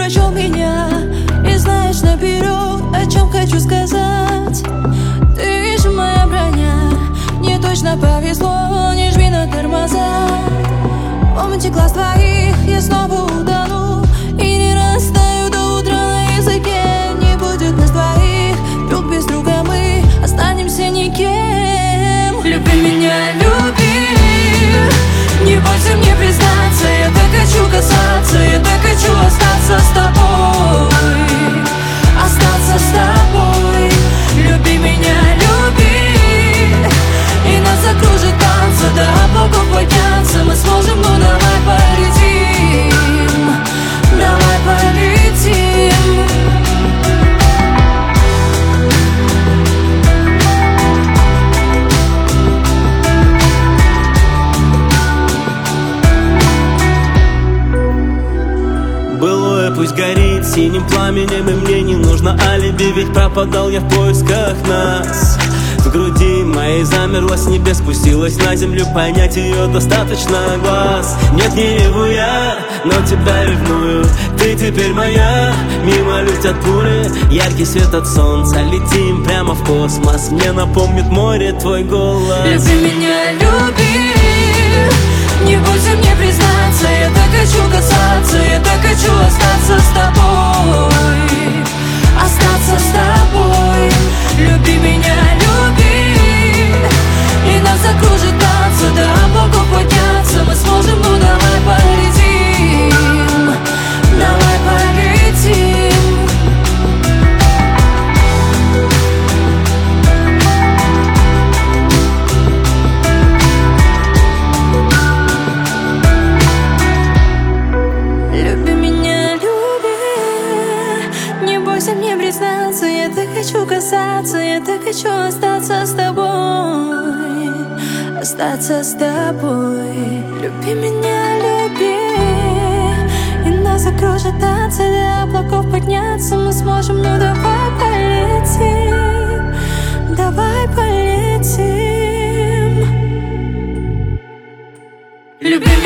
прочел меня и знаешь наперед, о чем хочу сказать. Ты же моя броня, мне точно повезло, не жми на тормоза. Помните глаз твоих, я снова утону и не растаю до утра на языке. Не будет нас двоих, друг без друга мы останемся никем. Люби меня, люби, не бойся мне признаться. Я так хочу касаться, я так хочу остаться с тобой, остаться с тобой. Люби меня, люби, и нас закружит танцы, до облаков подняться мы сможем. Ну давай полетим, давай полетим. Былое пусть горит синим пламенем, и мне не нужно алиби, ведь пропадал я в поисках нас. В груди моей замерла, с небес спустилась на землю, понять ее достаточно глаз. Нет, не реву я, но тебя ревную. Ты теперь моя, мимо летят пули, яркий свет от солнца, летим прямо в космос. Мне напомнит море твой голос. Люби меня, люби, не бойся мне признаться. Я так хочу касаться, я так хочу остаться с тобой, остаться с тобой. Люби меня, люби, и нас закружит танцы, до облаков подняться мы сможем. Ну давай полетим, давай полетим. Люби меня, люби, не бойся мне признаться. Я так хочу касаться, я так хочу остаться с тобой, остаться с тобой. Люби меня, люби, и нас закружит танцы, до облаков подняться мы сможем. Ну давай полетим, давай полетим. Люби меня.